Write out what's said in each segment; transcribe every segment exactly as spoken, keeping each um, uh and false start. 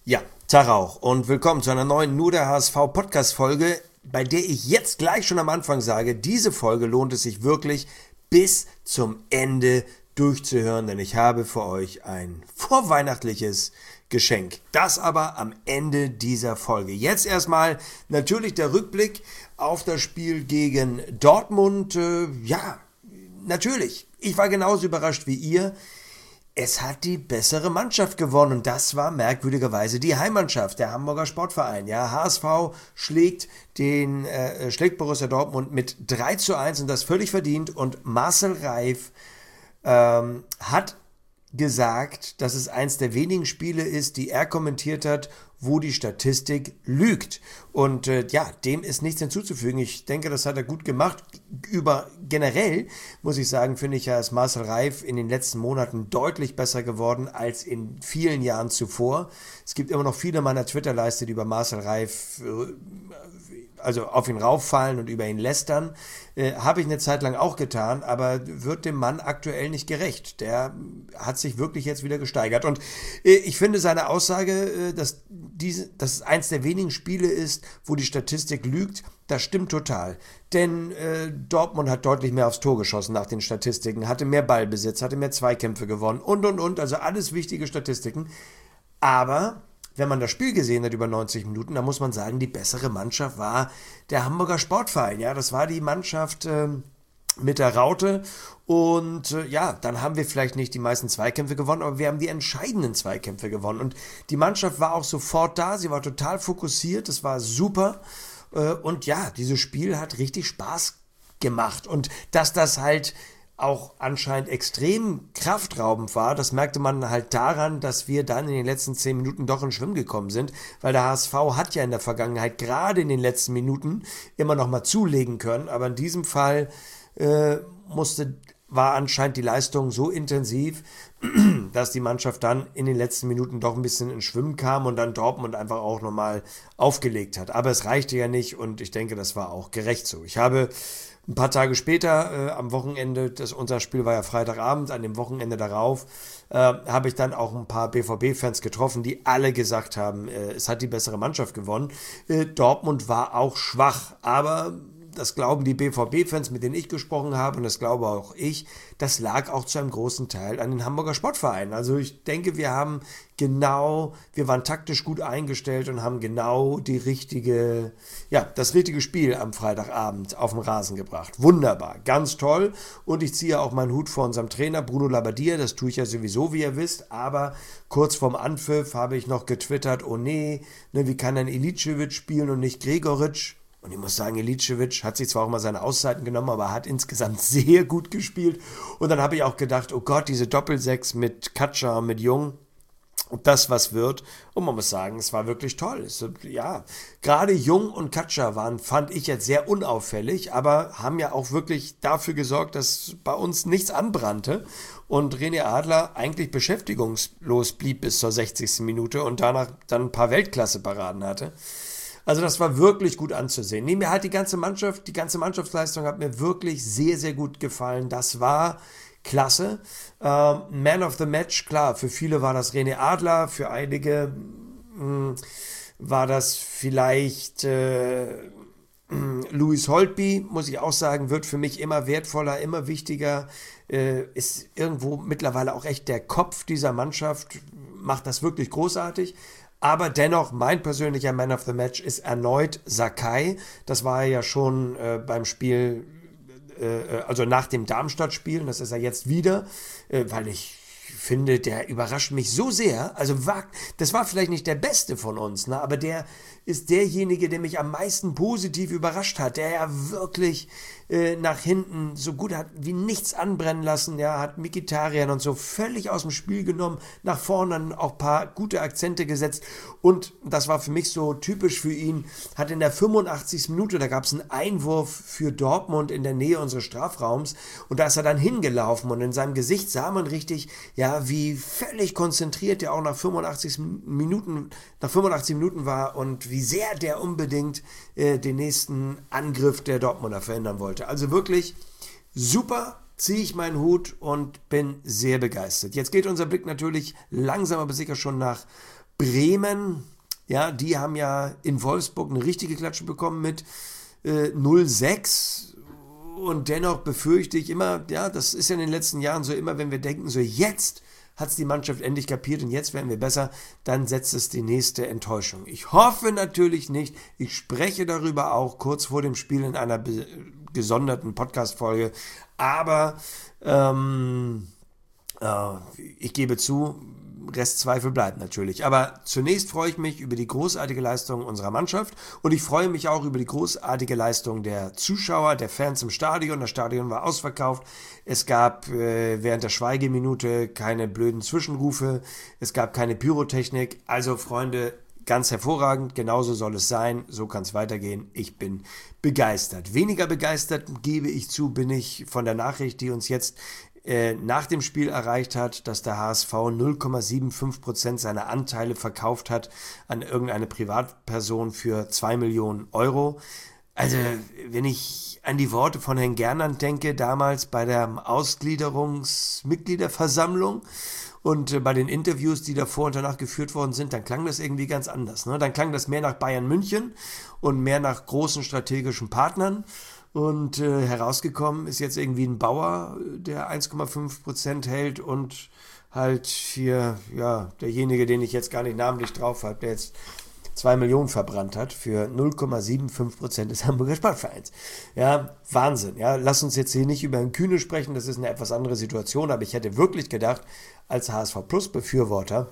Ja, Tag auch und willkommen zu einer neuen Nur der H S V Podcast Folge, bei der ich jetzt gleich schon am Anfang sage, diese Folge lohnt es sich wirklich bis zum Ende durchzuhören, denn ich habe für euch ein vorweihnachtliches Geschenk. Das aber am Ende dieser Folge. Jetzt erstmal natürlich der Rückblick auf das Spiel gegen Dortmund. Äh, ja, natürlich. Ich war genauso überrascht wie ihr. Es hat die bessere Mannschaft gewonnen und das war merkwürdigerweise die Heimmannschaft, der Hamburger Sportverein. Ja, H S V schlägt den äh, schlägt Borussia Dortmund mit drei zu eins und das völlig verdient und Marcel Reif ähm, hat gesagt, dass es eins der wenigen Spiele ist, die er kommentiert hat, wo die Statistik lügt. Und äh, ja, dem ist nichts hinzuzufügen. Ich denke, das hat er gut gemacht. Über generell, muss ich sagen, finde ich ja, ist Marcel Reif in den letzten Monaten deutlich besser geworden als in vielen Jahren zuvor. Es gibt immer noch viele meiner Twitter-Leiste, die über Marcel Reif äh, also auf ihn rauffallen und über ihn lästern. Äh, habe ich eine Zeit lang auch getan, aber wird dem Mann aktuell nicht gerecht. Der hat sich wirklich jetzt wieder gesteigert. Und äh, ich finde seine Aussage, äh, dass, diese, dass es eins der wenigen Spiele ist, wo die Statistik lügt, das stimmt total. Denn äh, Dortmund hat deutlich mehr aufs Tor geschossen nach den Statistiken, hatte mehr Ballbesitz, hatte mehr Zweikämpfe gewonnen und, und, und. Also alles wichtige Statistiken. Aber wenn man das Spiel gesehen hat über neunzig Minuten, dann muss man sagen, die bessere Mannschaft war der Hamburger Sportverein. Ja, das war die Mannschaft äh, mit der Raute. Und äh, ja, dann haben wir vielleicht nicht die meisten Zweikämpfe gewonnen, aber wir haben die entscheidenden Zweikämpfe gewonnen. Und die Mannschaft war auch sofort da, sie war total fokussiert, es war super. Äh, und ja, dieses Spiel hat richtig Spaß gemacht. Und dass das halt auch anscheinend extrem kraftraubend war, das merkte man halt daran, dass wir dann in den letzten zehn Minuten doch ins Schwimmen gekommen sind, weil der H S V hat ja in der Vergangenheit gerade in den letzten Minuten immer noch mal zulegen können, aber in diesem Fall äh, musste, war anscheinend die Leistung so intensiv, dass die Mannschaft dann in den letzten Minuten doch ein bisschen ins Schwimmen kam und dann Dortmund einfach auch nochmal aufgelegt hat. Aber es reichte ja nicht und ich denke, das war auch gerecht so. Ich habe ein paar Tage später, äh, am Wochenende, das, unser Spiel war ja Freitagabend, an dem Wochenende darauf, äh, habe ich dann auch ein paar B V B-Fans getroffen, die alle gesagt haben, äh, es hat die bessere Mannschaft gewonnen. Äh, Dortmund war auch schwach, aber das glauben die B V B-Fans, mit denen ich gesprochen habe, und das glaube auch ich, das lag auch zu einem großen Teil an den Hamburger Sportverein. Also ich denke, wir haben genau, wir waren taktisch gut eingestellt und haben genau die richtige, ja, das richtige Spiel am Freitagabend auf den Rasen gebracht. Wunderbar, ganz toll. Und ich ziehe auch meinen Hut vor unserem Trainer Bruno Labbadia, das tue ich ja sowieso, wie ihr wisst, aber kurz vorm Anpfiff habe ich noch getwittert, oh nee, ne, wie kann ein Iličević spielen und nicht Gregoritsch? Und ich muss sagen, Iličević hat sich zwar auch mal seine Auszeiten genommen, aber hat insgesamt sehr gut gespielt. Und dann habe ich auch gedacht, oh Gott, diese Doppelsechs mit Katscha, mit Jung, ob das was wird. Und man muss sagen, es war wirklich toll. Es, ja, gerade Jung und Katscha waren, fand ich jetzt sehr unauffällig, aber haben ja auch wirklich dafür gesorgt, dass bei uns nichts anbrannte. Und René Adler eigentlich beschäftigungslos blieb bis zur sechzigsten Minute und danach dann ein paar Weltklasse-Paraden hatte. Also das war wirklich gut anzusehen. Nee, mir hat die ganze Mannschaft, die ganze Mannschaftsleistung hat mir wirklich sehr, sehr gut gefallen. Das war klasse. Ähm, Man of the Match, klar, für viele war das René Adler, für einige mh, war das vielleicht äh, Louis Holtby, muss ich auch sagen, wird für mich immer wertvoller, immer wichtiger. Äh, ist irgendwo mittlerweile auch echt der Kopf dieser Mannschaft, macht das wirklich großartig. Aber dennoch, mein persönlicher Man of the Match ist erneut Sakai. Das war er ja schon äh, beim Spiel, äh, also nach dem Darmstadt-Spiel. Das ist er jetzt wieder, äh, weil ich finde, der überrascht mich so sehr. Also war, das war vielleicht nicht der Beste von uns, ne? Aber der ist derjenige, der mich am meisten positiv überrascht hat, der ja wirklich äh, nach hinten so gut hat wie nichts anbrennen lassen. Ja, hat Mkhitaryan und so völlig aus dem Spiel genommen, nach vorne dann auch ein paar gute Akzente gesetzt und das war für mich so typisch für ihn, hat in der fünfundachtzigsten Minute, da gab es einen Einwurf für Dortmund in der Nähe unseres Strafraums und da ist er dann hingelaufen und in seinem Gesicht sah man richtig, ja, wie völlig konzentriert er auch nach fünfundachtzig Minuten, nach fünfundachtzig Minuten war und wie sehr der unbedingt äh, den nächsten Angriff der Dortmunder verhindern wollte. Also wirklich super, ziehe ich meinen Hut und bin sehr begeistert. Jetzt geht unser Blick natürlich langsam aber sicher schon nach Bremen, ja, die haben ja in Wolfsburg eine richtige Klatsche bekommen mit äh, null sechs. Und dennoch befürchte ich immer, ja, das ist ja in den letzten Jahren so, immer wenn wir denken, so jetzt hat es die Mannschaft endlich kapiert und jetzt werden wir besser, dann setzt es die nächste Enttäuschung. Ich hoffe natürlich nicht, ich spreche darüber auch kurz vor dem Spiel in einer be- gesonderten Podcast-Folge, aber ähm, äh, ich gebe zu, Restzweifel bleibt natürlich. Aber zunächst freue ich mich über die großartige Leistung unserer Mannschaft und ich freue mich auch über die großartige Leistung der Zuschauer, der Fans im Stadion. Das Stadion war ausverkauft. Es gab äh, während der Schweigeminute keine blöden Zwischenrufe. Es gab keine Pyrotechnik. Also Freunde, ganz hervorragend. Genauso soll es sein. So kann es weitergehen. Ich bin begeistert. Weniger begeistert, gebe ich zu, bin ich von der Nachricht, die uns jetzt nach dem Spiel erreicht hat, dass der H S V null Komma fünfundsiebzig Prozent seiner Anteile verkauft hat an irgendeine Privatperson für zwei Millionen Euro. Also, wenn ich an die Worte von Herrn Gernand denke, damals bei der Ausgliederungsmitgliederversammlung und bei den Interviews, die davor und danach geführt worden sind, dann klang das irgendwie ganz anders. Ne? Dann klang das mehr nach Bayern München und mehr nach großen strategischen Partnern. Und äh, herausgekommen ist jetzt irgendwie ein Bauer, der eins Komma fünf Prozent hält und halt hier, ja, derjenige, den ich jetzt gar nicht namentlich drauf habe, der jetzt zwei Millionen verbrannt hat für null Komma fünfundsiebzig Prozent des Hamburger Sportvereins. Ja, Wahnsinn. Ja, lass uns jetzt hier nicht über ein Kühne sprechen, das ist eine etwas andere Situation, aber ich hätte wirklich gedacht, als H S V Plus Befürworter,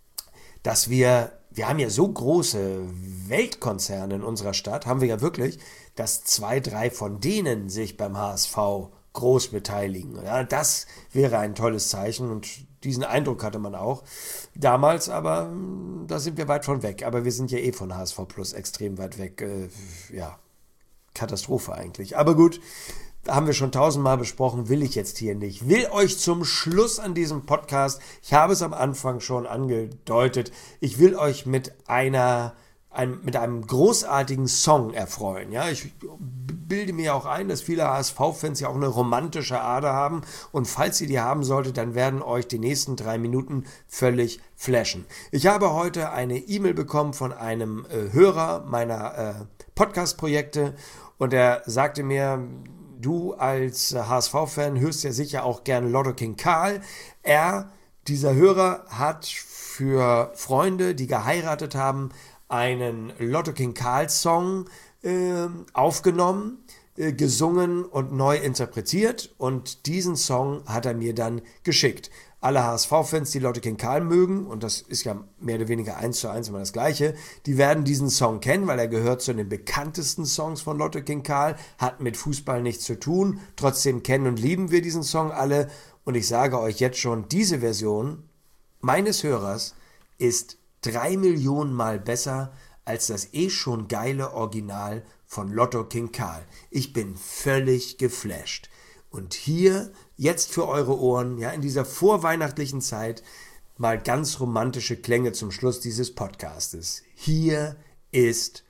dass wir, wir haben ja so große Weltkonzerne in unserer Stadt, haben wir ja wirklich, dass zwei, drei von denen sich beim H S V groß beteiligen. Ja, das wäre ein tolles Zeichen und diesen Eindruck hatte man auch damals, aber da sind wir weit von weg. Aber wir sind ja eh von H S V Plus extrem weit weg. Äh, ja, Katastrophe eigentlich. Aber gut, haben wir schon tausendmal besprochen, will ich jetzt hier nicht. Will euch zum Schluss an diesem Podcast, ich habe es am Anfang schon angedeutet, ich will euch mit einer, ein, mit einem großartigen Song erfreuen. Ja, ich bilde mir auch ein, dass viele H S V-Fans ja auch eine romantische Ader haben und falls ihr die haben solltet, dann werden euch die nächsten drei Minuten völlig flashen. Ich habe heute eine E-Mail bekommen von einem äh, Hörer meiner äh, Podcast-Projekte und er sagte mir, du als H S V-Fan hörst ja sicher auch gerne Lotto King Karl. Er, dieser Hörer, hat für Freunde, die geheiratet haben, einen Lotto King Karl Song äh, aufgenommen, äh, gesungen und neu interpretiert und diesen Song hat er mir dann geschickt. Alle H S V-Fans, die Lotto King Karl mögen, und das ist ja mehr oder weniger eins zu eins immer das Gleiche, die werden diesen Song kennen, weil er gehört zu den bekanntesten Songs von Lotto King Karl, hat mit Fußball nichts zu tun, trotzdem kennen und lieben wir diesen Song alle und ich sage euch jetzt schon, diese Version meines Hörers ist drei Millionen Mal besser als das eh schon geile Original von Lotto King Karl. Ich bin völlig geflasht. Und hier, jetzt für eure Ohren, ja, in dieser vorweihnachtlichen Zeit, mal ganz romantische Klänge zum Schluss dieses Podcastes. Hier ist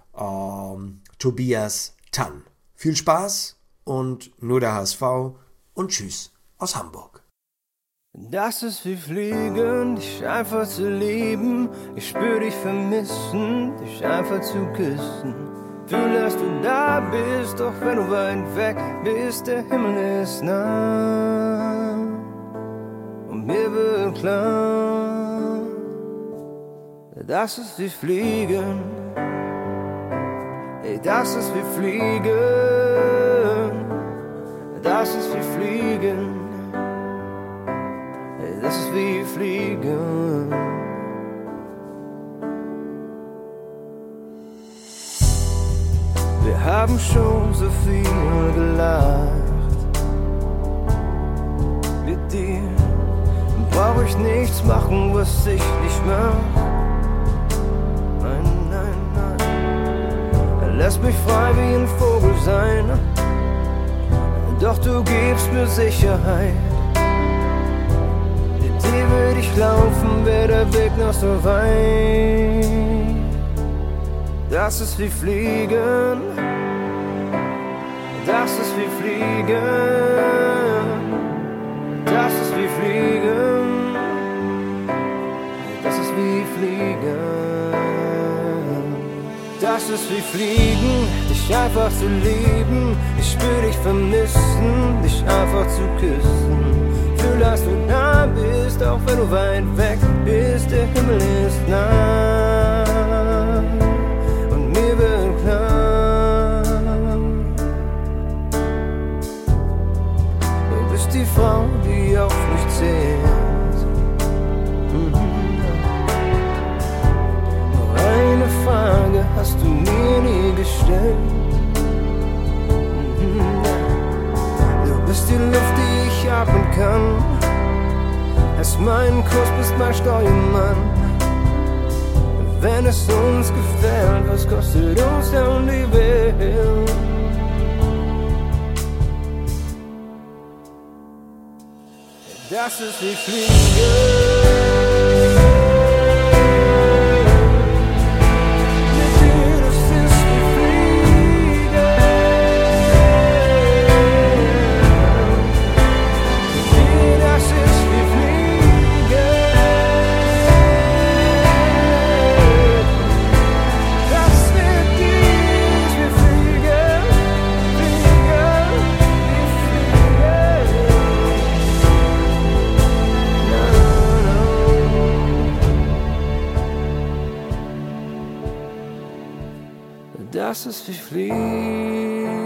ähm, Tobias Tann. Viel Spaß und nur der H S V und tschüss aus Hamburg. Das ist wie Fliegen, dich einfach zu lieben. Ich spür dich vermissen, dich einfach zu küssen. Fühl, dass du da bist, doch wenn du weit weg bist, der Himmel ist nah. Und mir wird klar, das ist wie Fliegen. Ey, das ist wie Fliegen. Das ist wie Fliegen. Ey, das ist wie Fliegen. Wir haben schon so viel gelacht. Mit dir brauch ich nichts machen, was ich nicht mach. Nein, nein, nein. Lass mich frei wie ein Vogel sein. Doch du gibst mir Sicherheit. Mit dir würde ich laufen, wär der Weg noch so weit. Das ist wie Fliegen. Das ist wie Fliegen. Das ist wie Fliegen. Das ist ist wie Fliegen. Das ist wie Fliegen, dich einfach zu lieben. Ich spür dich vermissen, dich einfach zu küssen. Fühl, dass du da bist, auch wenn du weit weg bist. Der Himmel ist nah und mir wird klar, du bist die Frau, die auf mich zählt. Mhm. Nur eine Frage hast du mir nie gestellt. Mhm. Du bist die Luft, die ich atmen kann. Hast meinen Kurs, bist mein Steuermann. Wenn es uns gefällt, was kostet uns dann die Welt? Das ist wie Fliegen. Das ist wie Fliegen.